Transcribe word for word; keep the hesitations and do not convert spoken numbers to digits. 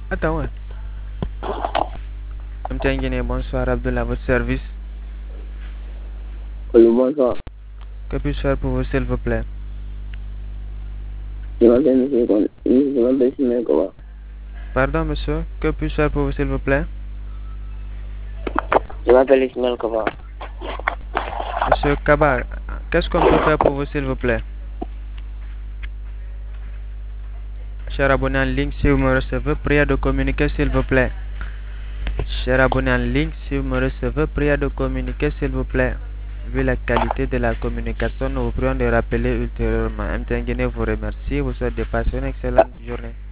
Attends, ouais. M T N Guinée, bonsoir, Abdullah, à votre service. Oui, bonsoir. Que puis-je faire pour vous, s'il vous plaît? Je m'appelle Monsieur Kon- Je m'appelle Simon Koba. Pardon, monsieur, que puis-je faire pour vous, s'il vous plaît? Je m'appelle Ismaël Koba. Monsieur Kabar, qu'est-ce qu'on peut faire pour vous, s'il vous plaît? Cher abonné en ligne, si vous me recevez, priez de communiquer, s'il vous plaît. Cher abonné en ligne, si vous me recevez, priez de communiquer, s'il vous plaît. Vu la qualité de la communication, nous vous prions de rappeler ultérieurement. M T N Guinée vous remercie. Vous souhaite de passer une excellente journée.